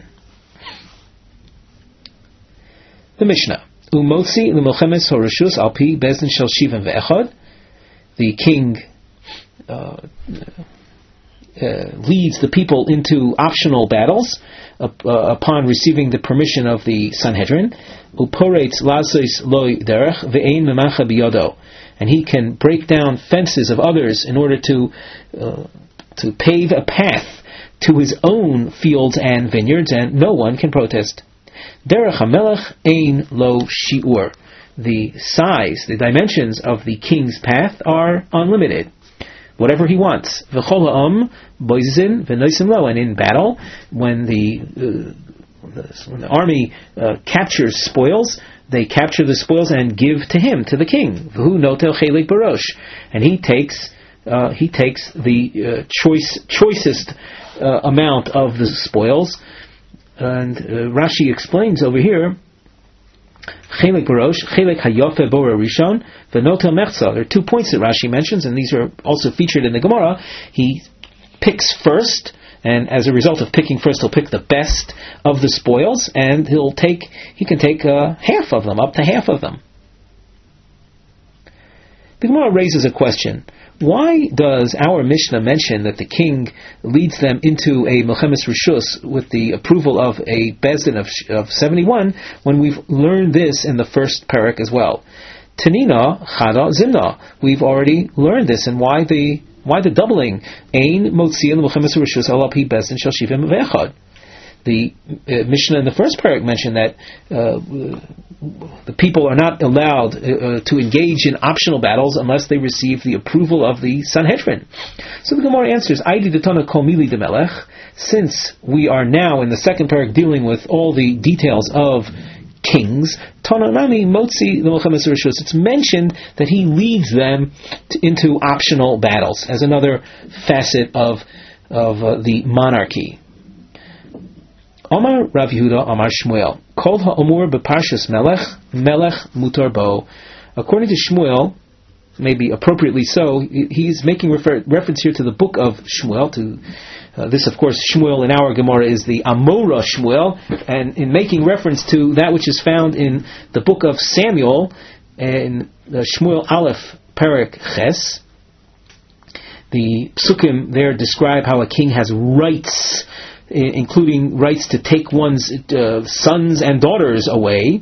The Mishnah. Umotzi l'milchemes horashus al pi bezdin shel shivim ve'echad. The king leads the people into optional battles upon receiving the permission of the Sanhedrin. Uporetz lasos loy derech ve'ein memacha biyodo. And he can break down fences of others in order to pave a path to his own fields and vineyards, and no one can protest. Derech HaMelech ein lo shi'ur. The size, the dimensions of the king's path are unlimited. Whatever he wants. V'chol ha'am boizin v'noisim lo. And in battle, when the army captures spoils, they capture the spoils and give to him, to the king. V'hu notel chelik barosh. And he takes the choicest amount of the spoils. And Rashi explains over here, chelik barosh, chelik hayofe bora rishon, v'notel mechza. There are 2 points that Rashi mentions, and these are also featured in the Gemara. He picks first, and as a result of picking first, he'll pick the best of the spoils, and he can take half of them, up to half of them. The Gemara raises a question. Why does our Mishnah mention that the king leads them into a Milchemes Rishus with the approval of a Bezdin of 71, when we've learned this in the first parak as well? Tanina Chada Zimna. We've already learned this, and why the doubling? Ein Motzi Milchemes Rishus Al Pi Bezdin Shel Shivim Ve'echad. The Mishnah in the first parak mentioned that the people are not allowed to engage in optional battles unless they receive the approval of the Sanhedrin. So the Gemara answers, Aidi detona kol mili de melech. Since we are now in the second parak dealing with all the details of kings, Tananami Motzi l'Milchemes Rishus. It's mentioned that he leads them into optional battles as another facet of the monarchy. Omar Rav Yehuda, Omar Shmuel, Kol ha'omur beparshas Melech mutar bo. According to Shmuel, maybe appropriately so, he's making reference here to the book of Shmuel. This, of course, Shmuel in our Gemara is the Amora Shmuel, and in making reference to that which is found in the book of Samuel, in Shmuel Aleph Perek Ches, the psukim there describe how a king has rights, including rights to take one's sons and daughters away.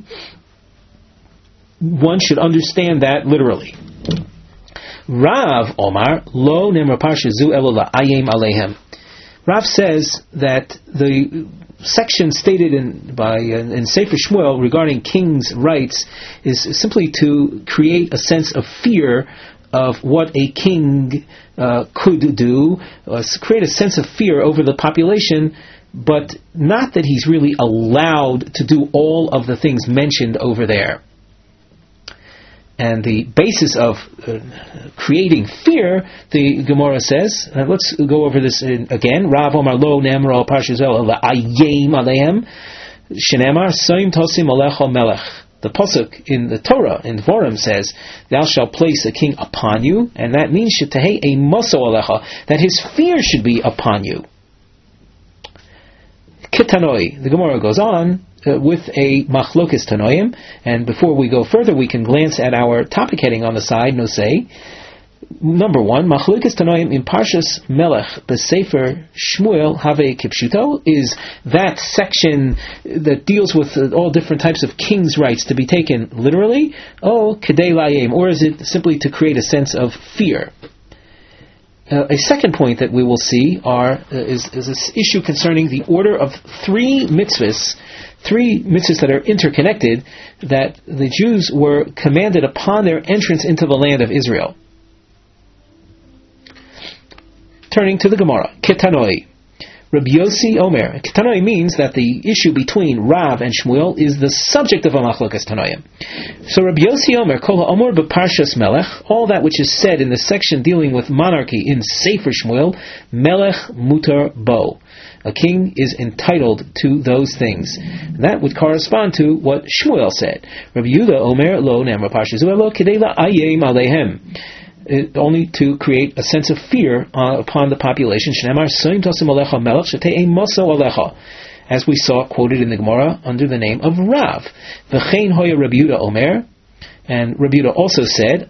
One should understand that literally. Rav Omar lo nemar parsha zu elo la'ayim aleihem. Rav says that the section stated in Sefer Shmuel regarding king's rights is simply to create a sense of fear of what a king could do, create a sense of fear over the population but not that he's really allowed to do all of the things mentioned over there. And the basis of creating fear, the Gemara says, let's go over this again. Rav Omar Lo Nemra Parshazel Ayim Alehem Shenemar Soim Tosim Alecha Melech. The pasuk in the Torah in Dvorim says, "Thou shalt place a king upon you," and that means Shetahei a Moso Alecha, that his fear should be upon you. Ketanoi, the Gemara goes on with a machlokes tanoim, and before we go further, we can glance at our topic heading on the side. Nosei, number one, machlokes tanoim in Parshas Melech b'Sefer Shmuel have kipshuto, is that section that deals with all different types of kings' rights to be taken literally, kedei layim, or is it simply to create a sense of fear? A second point that we will see is this issue concerning the order of three mitzvahs that are interconnected, that the Jews were commanded upon their entrance into the land of Israel. Turning to the Gemara, Ketanoi. Rabbi Yossi Omer. Ketanoi means that the issue between Rav and Shmuel is the subject of a machlokas tanoim. So Rabbi Yossi Omer, Kol ha'omor b'Parshas Melech, all that which is said in the section dealing with monarchy in Sefer Shmuel, Melech mutar bo. A king is entitled to those things. That would correspond to what Shmuel said. Rabbi Yehuda Omer lo nemra Parshas lo kedei la'ayim alehem. Only to create a sense of fear upon the population. As we saw quoted in the Gemara under the name of Rav. V'chein hoya Rabbi Yehuda Omer, and Rabbi Yehuda also said,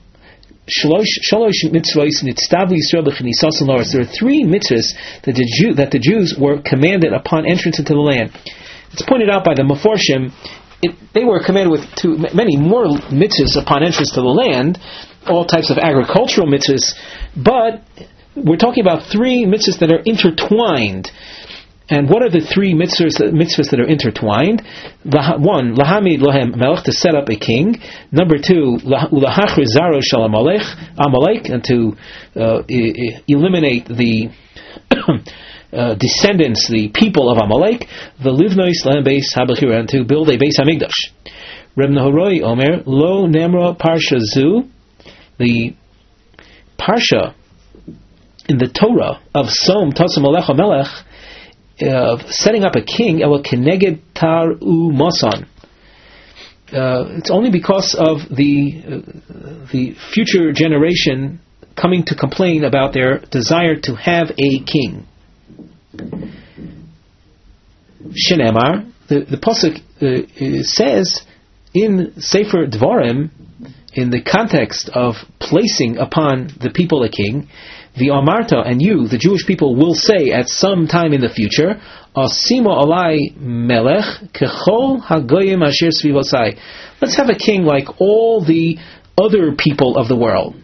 there are three mitzvahs that the Jews were commanded upon entrance into the land. It's pointed out by the Meforshim, they were commanded with many more mitzvahs upon entrance to the land, all types of agricultural mitzvahs, but we're talking about three mitzvahs that are intertwined. And what are the three mitzvahs that are intertwined? One, lahamid lohem melech, to set up a king. Number two, ulahachri zaro shel Amalek, and to eliminate the descendants, the people of Amalek. The livnois lehem beis habachira, and to build a beis hamikdash. Reb Nahoroi Omer lo nemra parsha zu. The parsha in the Torah of Som Tosam Alecha Melech, of setting up a king, Ela Keneged Tar U Mosan. It's only because of the future generation coming to complain about their desire to have a king. Shenemar, the pasuk says in Sefer Dvarim, in the context of placing upon the people a king, the Amarta, and you, the Jewish people, will say at some time in the future, Asimo alai melech kechol hagoyim asher svivosai. Let's have a king like all the other people of the world.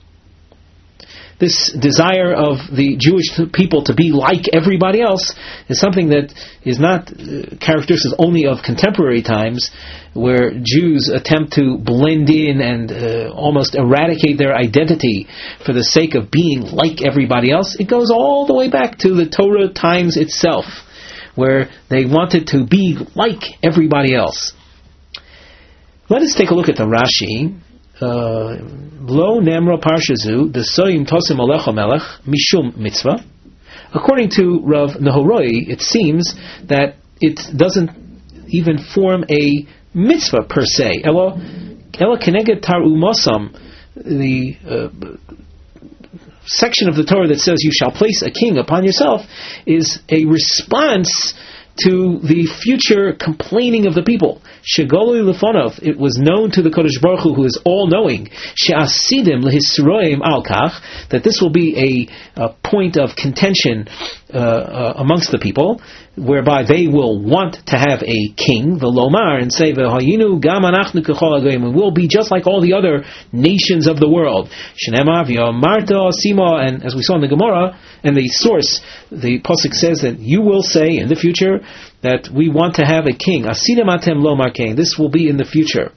This desire of the Jewish people to be like everybody else is something that is not characteristic only of contemporary times, where Jews attempt to blend in and almost eradicate their identity for the sake of being like everybody else. It goes all the way back to the Torah times itself, where they wanted to be like everybody else. Let us take a look at the Rashi. Lo nemra parshazu the soim tosim alecha melech mishum mitzvah. According to Rav Nahoroi, it seems that it doesn't even form a mitzvah per se. Ela keneged tar umasam, the section of the Torah that says you shall place a king upon yourself, is a response to the future complaining of the people. Shegolui lefonov, it was known to the Kodesh Baruch Hu is all-knowing, she'asidim lehisroim al-kach, that this will be a point of contention amongst the people, whereby they will want to have a king, the Lomar, and say, V'hayinu gam anachnu kechol hagoyim, and we'll be just like all the other nations of the world. Shenema v'yamarta asima, and as we saw in the Gemara, and the source, the pasuk says that you will say in the future that we want to have a king. Asidem atem lomar king. This will be in the future.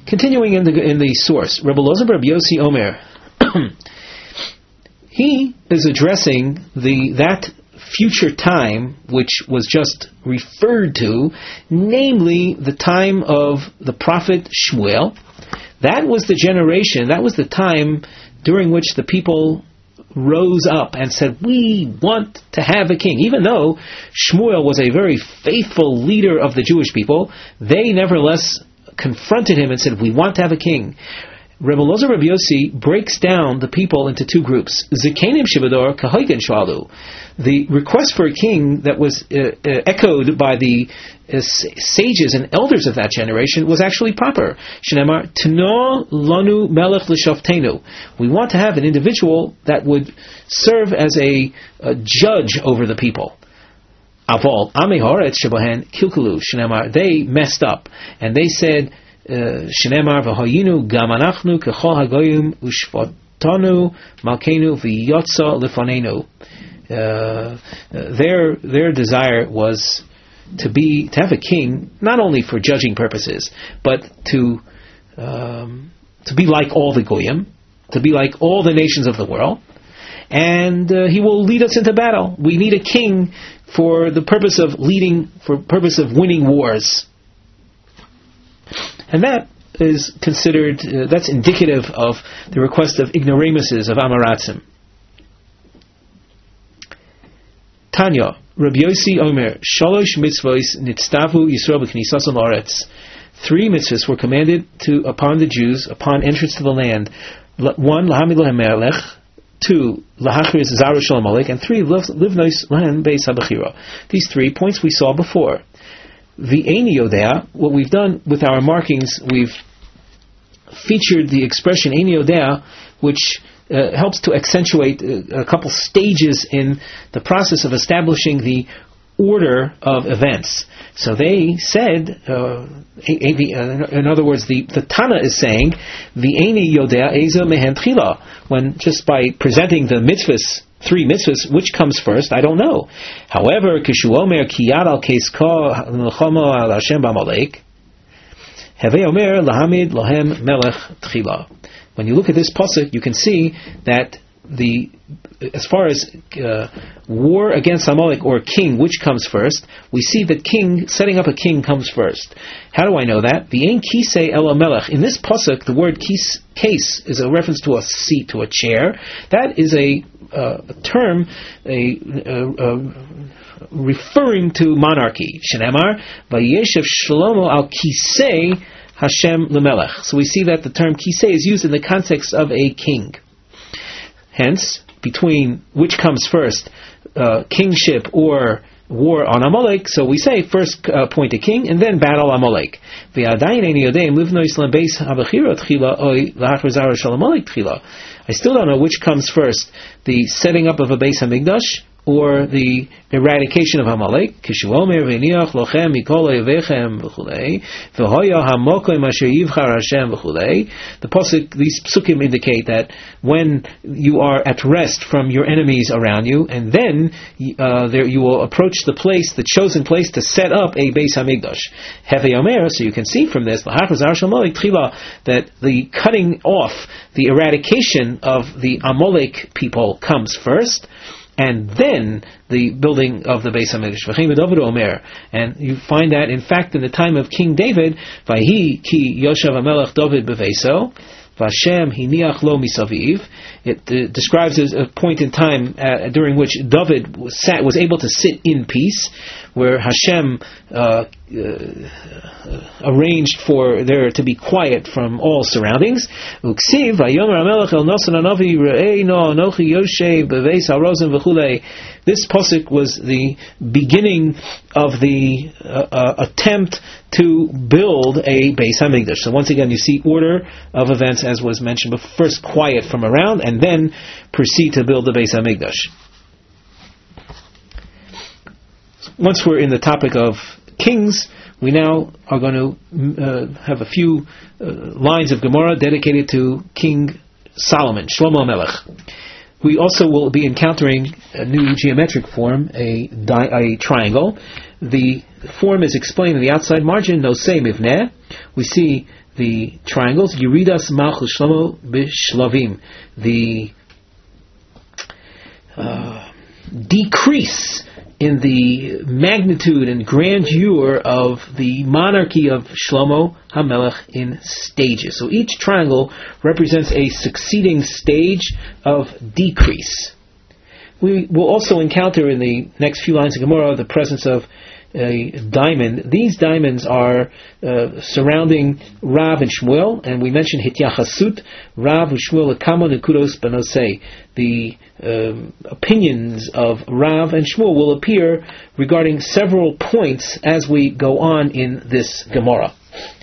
Continuing in the source, Rebbe Lozer Rebbe Yossi Omer, he is addressing that future time which was just referred to, namely the time of the prophet Shmuel. That was the generation, that was the time during which the people rose up and said, we want to have a king. Even though Shmuel was a very faithful leader of the Jewish people, they nevertheless confronted him and said, we want to have a king. Rebbe Elazar Rabbi Yossi breaks down the people into two groups. Zikenim Shibador Kahoigen Shalu. The request for a king that was echoed by the sages and elders of that generation was actually proper. Shnemar Tno Lanu Melech L'Shoftenu. We want to have an individual that would serve as a judge over the people. Aval Amei Haaretz Shebohen Kilkulu Shnemar. They messed up and they said, Shnemar v'hoyinu gam anachnu kechol hagoyim ushvatanu malkeinu v'yotza lefanenu. Their desire was to have a king, not only for judging purposes, but to be like all the goyim, to be like all the nations of the world, and he will lead us into battle. We need a king for the purpose of winning wars. And that is considered, that's indicative of the request of ignoramuses, of Amaratzim. Tanya, Rabbi Yossi Omer, Shalosh mitzvos nitztavu Yisrael b'knisas ha'aretz. 3 mitzvahs were commanded upon the Jews upon entrance to the land. 1, lahamid lahem melech. 2, lahachriz zaru shel Amalek. And 3, livnois lahem beis habechira. These 3 points we saw before. The Eini Yodea, what we've done with our markings, we've featured the expression Eini Yodea, which helps to accentuate a couple stages in the process of establishing the order of events. So they said, in other words, the Tana is saying, the Eini Yodea Eza Mehen Tchila, when just by presenting the mitzvahs, 3 mitzvahs, which comes first, I don't know. However, Kishu Omer Ki Yad Al Keiska L'Chomo Al Hashem B'Amalek, Hevei Omer Lahamid Lohem Melech Tchila. When you look at this pasuk, you can see that as far as war against Amalek or king, which comes first, we see that setting up a king comes first. How do I know that? V'ein kisei ela melech. In this pasuk, the word case is a reference to a seat, to a chair. That is a term, referring to monarchy. Shenemar vayeshev Shlomo al kisei Hashem lemelech. So we see that the term kisei is used in the context of a king. Hence, between which comes first, kingship or war on Amalek, so we say first appoint a king and then battle Amalek. I still don't know which comes first, the setting up of a Beis HaMikdash or the eradication of Amalek. The pasuk, these psukim indicate that when you are at rest from your enemies around you, and then you will approach the chosen place to set up a Beis HaMikdash. So you can see from this that the cutting off, the eradication of the Amalek people comes first, and then the building of the Beis HaMikdash. And you find that, in fact, in the time of King David, Vayhi ki Yoshev HaMelech David beveiso, Vashem hiniach lo misaviv. It describes a point in time during which David was able to sit in peace, where Hashem arranged for there to be quiet from all surroundings. Uksiv vayomer hamelech el Nasan hanavi re'ei no anochi yoshev beveis harozen v'chulei. This pasuk was the beginning of the attempt to build a Beis HaMikdash. So once again, you see order of events as was mentioned before. First quiet from around, and then proceed to build the Beis HaMikdash. Once we're in the topic of kings, we now are going to have a few lines of Gemara dedicated to King Solomon, Shlomo Melech. We also will be encountering a new geometric form, a triangle. The form is explained in the outside margin, Nosei Mivneh. We see the triangles, Yeridas Malchus Shlomo Bishlavim. The decrease in the magnitude and grandeur of the monarchy of Shlomo HaMelech in stages. So each triangle represents a succeeding stage of decrease. We will also encounter in the next few lines of Gemara the presence of a diamond. These diamonds are surrounding Rav and Shmuel, and we mentioned Hityachasut, Rav and Shmuel Akamo Nekudos Banosei. The opinions of Rav and Shmuel will appear regarding several points as we go on in this Gemara.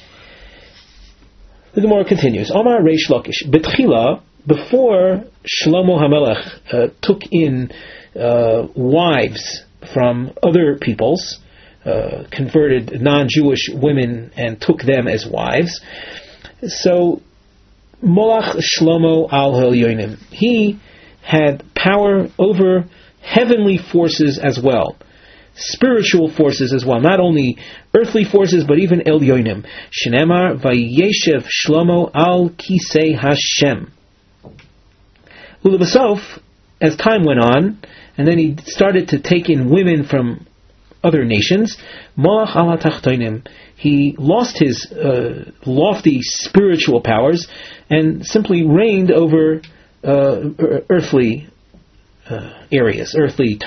The Gemara continues. Omar Reish Lakish Betchila, before Shlomo HaMelech took in wives from other peoples, converted non-Jewish women and took them as wives. So, Molach Shlomo al Elyonim, he had power over heavenly forces as well, spiritual forces as well, not only earthly forces but even Elyonim. Shneimar vayeshev Shlomo al Kisei Hashem. Ulebasof, as time went on, and then he started to take in women from other nations, Molach al Tachtonim, he lost his lofty spiritual powers and simply reigned over earthly areas, earthly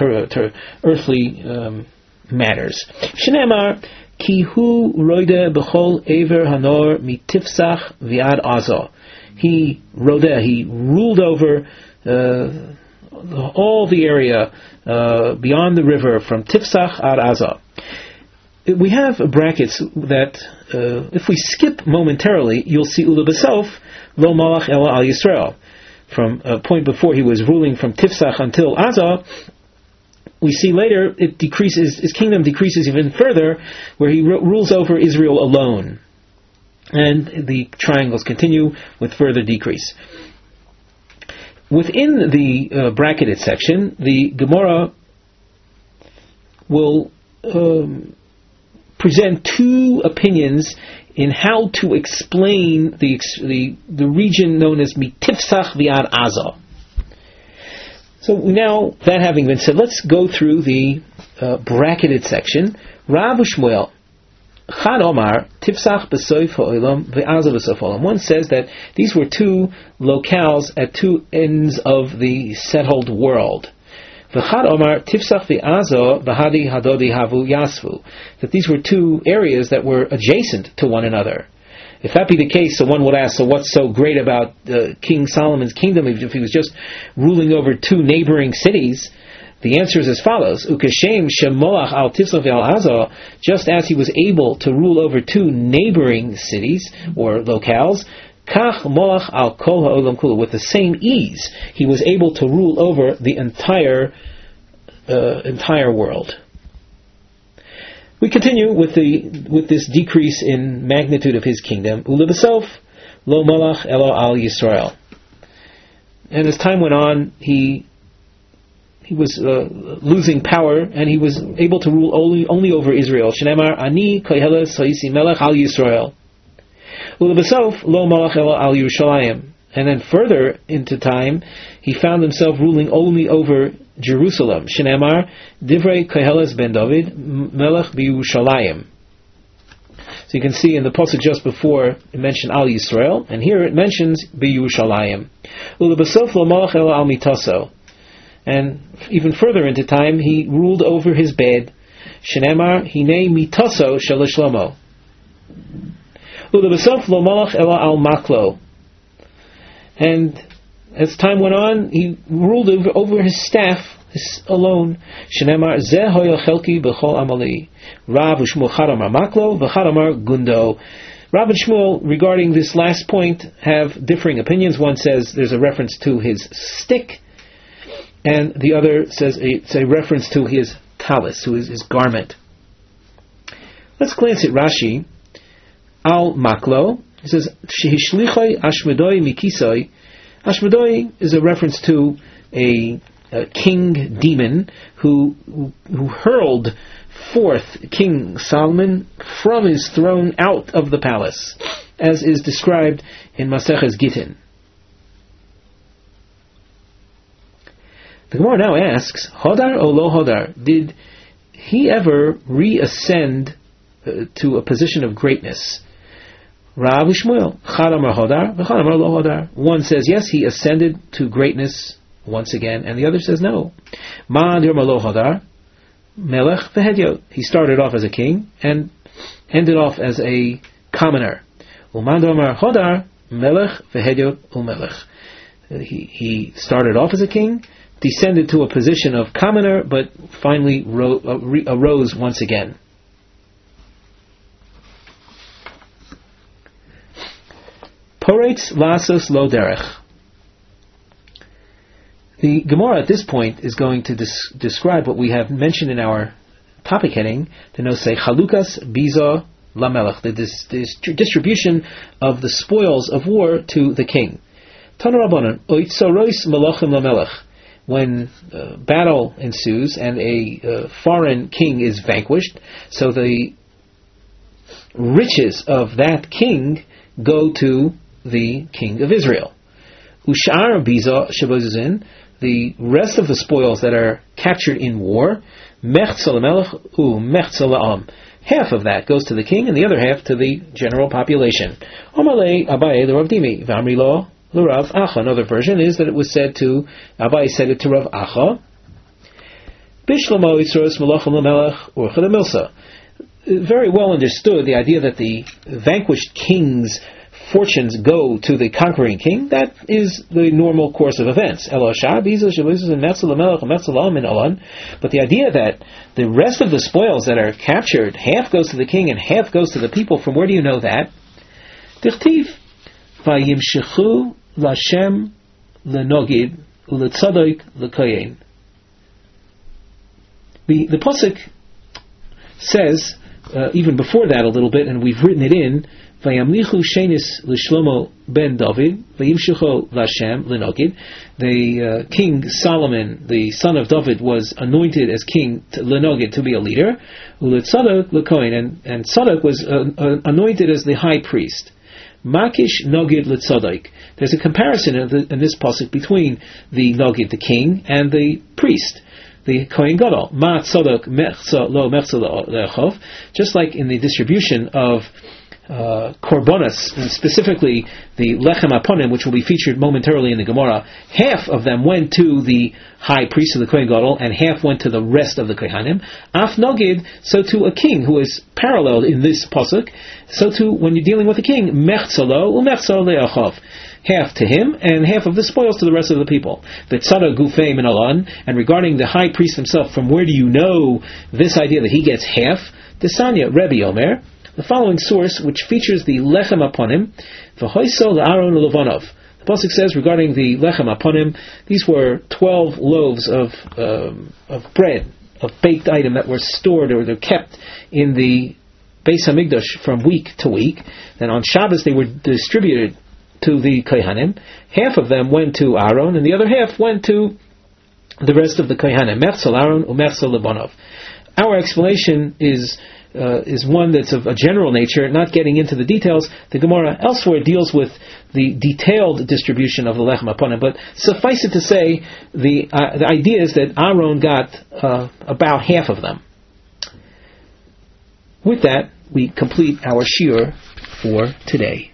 matters. Shneimar ki hu roide b'chol ever hanor mitifsach viad azo. He ruled over all the area beyond the river from Tifsach ad Azah. We have brackets that if we skip momentarily, you'll see Ula B'Sof Lo Malach Ela Al Yisrael. From a point before he was ruling from Tifsach until Azah, we see later it decreases, his kingdom decreases even further, where he rules over Israel alone. And the triangles continue with further decrease. Within the bracketed section, the Gemara will present two opinions in how to explain the region known as Mitifsach Viad Azah. So now, that having been said, let's go through the bracketed section. Rav Shmuel Chad Omar Tifsach B'Soif Ha'olam Ve'Azah B'Soif Ha'olam. One says that these were two locales at two ends of the settled world. V'Chad Omar Tifsach Ve'Azah V'Hadi Hadodi Havu Yasvu. That these were two areas that were adjacent to one another. If that be the case, so one would ask, so what's so great about King Solomon's kingdom if he was just ruling over two neighboring cities? The answer is as follows: Ukashem shemolach al tifsach al Azah, just as he was able to rule over two neighboring cities or locales, kach molach al kol ha'olam kulu, with the same ease he was able to rule over the entire world. We continue with this decrease in magnitude of his kingdom. Ulebasof lo malach elo al Yisrael. And as time went on, he was losing power, and he was able to rule only over Israel. Shneimar ani koheles ha'isi melech al Yisrael. Ulebasof lo malach elo al Yerushalayim. And then further into time, he found himself ruling only over Jerusalem. Shneimar divrei koheles ben David melech b'Yerushalayim. So you can see in the pasuk just before it mentioned al Yisrael, and here it mentions b'Yerushalayim. Ulebasof lo malach elo al mitaso. And even further into time, he ruled over his bed. Shneimar hinei mitaso shel Shlomo. Ulebasof lo malach elo al maklo. And as time went on, he ruled over his staff alone. Shneimar zeh hoya chelki b'chol amali. Rav u'Shmuel chadamar maklo v'chadamar gundo. Rav and Shmuel, regarding this last point, have differing opinions. One says there's a reference to his stick, and the other says it's a reference to his talis, to his garment. Let's glance at Rashi. Al maklo. He says, Shehishlichai Ashmedoi Mikisoi. Ashmedoi is a reference to a king demon who hurled forth King Solomon from his throne out of the palace, as is described in Maseches Gittin. The Gemara now asks, Hodar or lo Hodar? Did he ever reascend to a position of greatness? Rav Shmuel, Chad Amar Hodar, V'chad Amar lo Hodar. One says yes, he ascended to greatness once again, and the other says no. Ma Dirma lo Hodar, Melech v'Hedyot. He started off as a king and ended off as a commoner. Uman Amar Hodar, Melech v'Hedyot u'Melech. He started off as a king, descended to a position of commoner, but finally arose once again. Poretz lasos lo derech. The Gemara at this point is going to describe what we have mentioned in our topic heading, to know say Chalukas biza lamelech, the distribution of the spoils of war to the king. Tana Rabbanan, oitzorois malachim lamelech. When battle ensues and a foreign king is vanquished, so the riches of that king go to the king of Israel. Ushar biza shabozin, the rest of the spoils that are captured in war, mechza lamelech u mechza la'am. Half of that goes to the king, and the other half to the general population. Omalei Abaye the Rav Dimi v'amri lo l'Rav Acha. Another version is that it was said to Abaye said it to Rav Acha. Bishlamo Yitzros Malachim Lamelech Urcha Milsa. Very well understood the idea that the vanquished king's fortunes go to the conquering king. That is the normal course of events. But the idea that the rest of the spoils that are captured, half goes to the king and half goes to the people, from where do you know that? Dichtiv vayimshechu l'Hashem lenogid u'letzadoik l'koyen. The pasuk says, even before that a little bit, and we've written it in, Vayamlichu shenis l'Shlomo ben David, vayimshechu l'Hashem lenogid. The King Solomon, the son of David, was anointed as king lenogid, to be a leader. U'letzadok l'kohen, and Tzadok was anointed as the high priest. Makish nogid l'Tzadok. There's a comparison in this pasuk between the nogid, the king, and the priest, the Kohen Gadol. Ma tzadok mechza lo mechza le'achov. Just like in the distribution of korbanos, and specifically the lechem aponim, which will be featured momentarily in the Gemara, half of them went to the high priest of the Kohen Gadol, and half went to the rest of the Kohanim. Af nogid, so to a king who is paralleled in this pasuk, so to when you're dealing with a king, mechza lo u'mechza le'achov. Half to him, and half of the spoils to the rest of the people. V'tzada gufei min alan, and regarding the high priest himself, from where do you know this idea that he gets half? Desanya, Rebbe Omer, the following source, which features the lechem aponim, v'hoiso l'Aaron u'Levanov. The pasuk says regarding the lechem aponim, these were 12 loaves of bread, of baked item that were stored or they're kept in the Beis Hamikdash from week to week. Then on Shabbos they were distributed to the Kohanim. Half of them went to Aaron, and the other half went to the rest of the Kohanim. Mechzel Aaron u'mechzel Lebanov. Our explanation is one that's of a general nature, not getting into the details. The Gemara elsewhere deals with the detailed distribution of the lechem aponim, but suffice it to say, the idea is that Aaron got about half of them. With that, we complete our shiur for today.